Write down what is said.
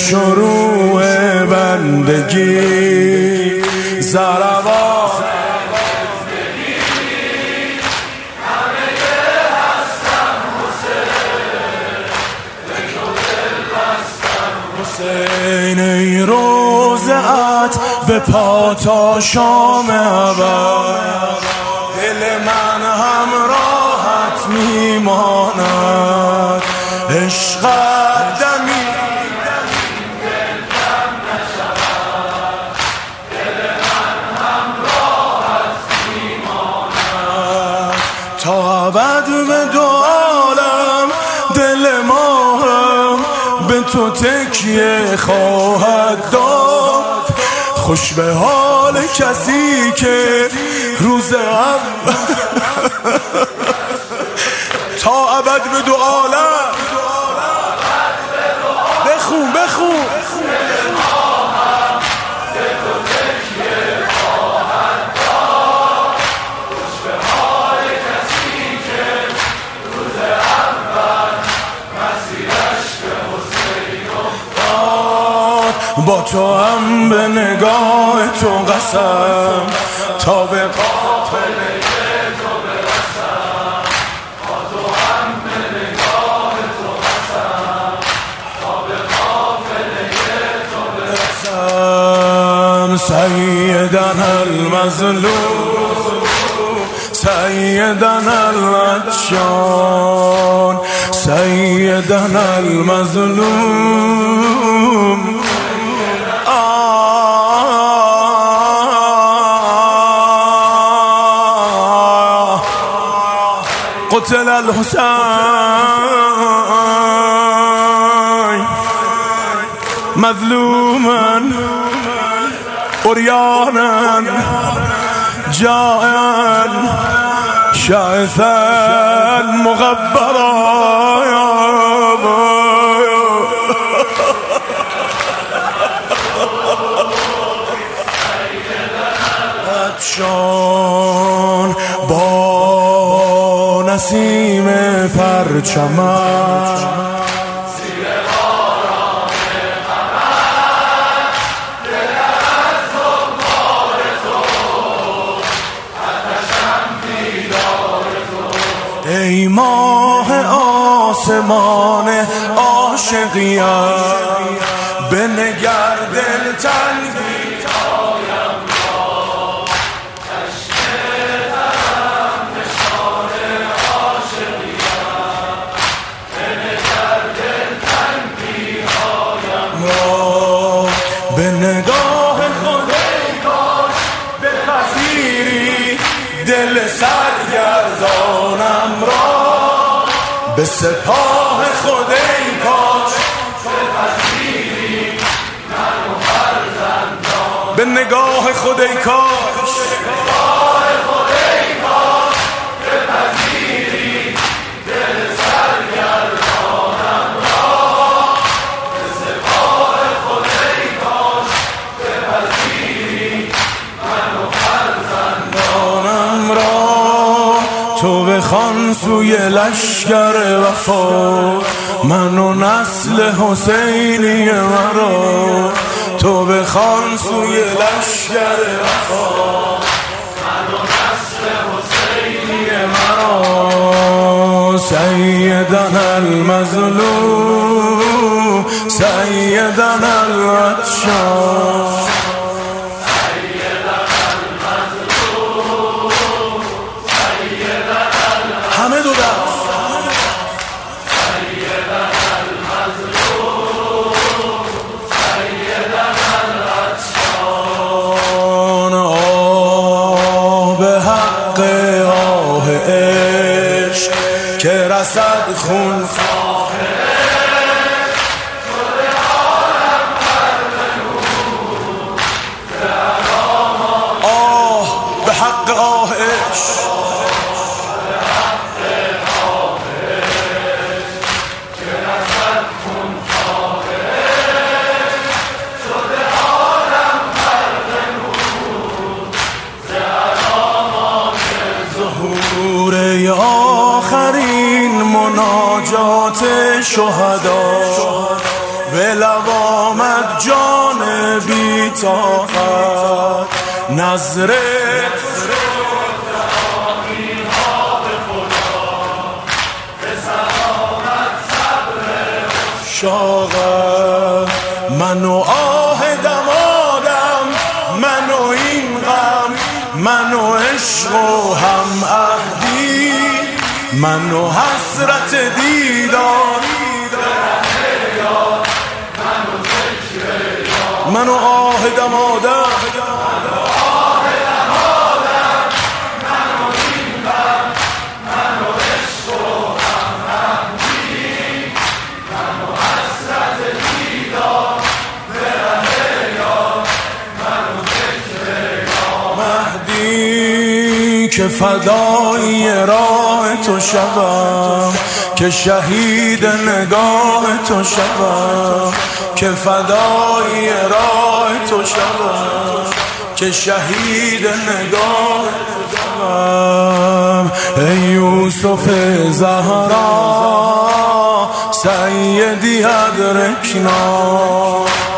شروع بندگی زربان حسین ای روزت به پا تا شام ابد دل من همراهت میماند عشقت دمی تا ابد به دو عالم دل ما به تو تکیه خواهد داد خوش به حال کسی که روز اول تا ابد به دو عالم بخون با تو هم به نگاه تو قسم تا به قافله تو برسم با تو هم به نگاه تو قسم تا به قافله تو برسم سیدنا المظلوم سیدنا العطشان سیدنا المظلوم قتل الحسين مظلوما عريانا جائعا شائثا مغبرا عطشان با نسیم پرچمن زیر باران قمر دل از زغال تو آتشم دیدار تو ای ماه آسمان عاشقیم بنگر دلتنگی به نگاه خود ای کاش بپذیری دل سرگردانم را به سپاه خود ای کاش بپذیری من و فرزندان به نگاه خود ای کاش بپذیری دل سرگردانم را به سپاه خود ای کاش بپذیری من و فرزندانم را تو بخوان سوی لشکر وفا من و نسل حسینی مرا تو بخوان سوی لشکر وفا من و نسل حسینی مرا سیدنا المظلوم سیدنا العطشان همه دو دست به حق آه عشق که رسد خون آه به حق آه عشق آخرین مناجات شهدا به لوام جان بی طاقت نظرت شاغل منو آه دمادم منو این غم منو عشق و هم عهدی منو حسرت دیدار منو آه دمادم که فدای راه تو شوم که شهید نگاه تو شوم که فدای راه تو شوم که شهید نگاه تو شوم ای یوسف زهرا سیدی ادرکنا